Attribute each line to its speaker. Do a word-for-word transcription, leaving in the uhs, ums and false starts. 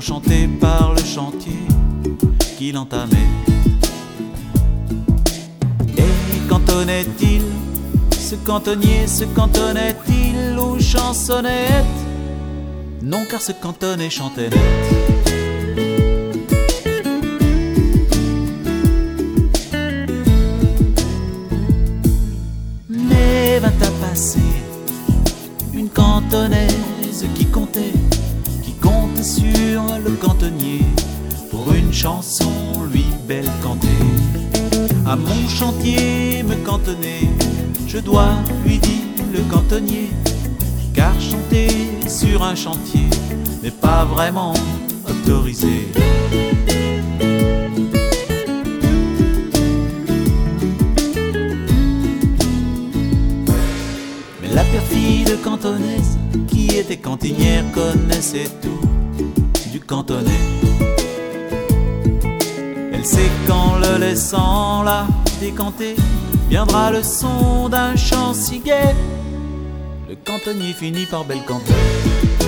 Speaker 1: enchanté par le chantier qu'il entamait. Et cantonnait-il, ce cantonnier, se cantonnait-il aux chansonnettes? Non, car ce cantonnet chantait net. Mais vint à passer une cantonnaise qui comptait, qui compte sur le cantonnier pour une chanson lui belle cantée. À mon chantier me cantonner, je dois, lui dit le cantonnier, car chanter sur un chantier n'est pas vraiment autorisé. Mais la perfide cantonaise qui était cantinière connaissait tout du cantonais. Elle sait qu'en le laissant là décanter, viendra le son d'un chant si gai. Le cantonnier finit par belle canter.